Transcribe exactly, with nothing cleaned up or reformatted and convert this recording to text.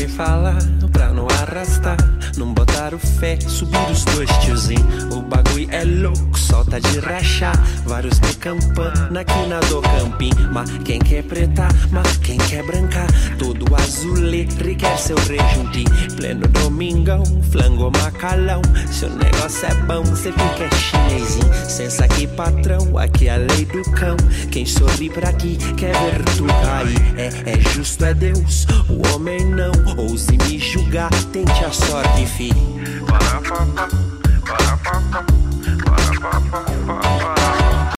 sem falar, pra não arrastar, não botar o fé, subir os dois tiozinho. O bagulho é louco, solta de rachar, vários de campana aqui na do campim. Mas quem quer preta, mas quem quer brancar, todo azulê requer seu rejuntinho. Pleno domingão, flango macalão, seu negócio é bom, cê fica chinesinho. Sensa aqui patrão, aqui é a lei do cão, quem sorri pra aqui quer ver tu cair. É, é justo, é Deus, o homem não ouse me julgar, tente a sorte, filho. Para, para, para, para, para, para, para.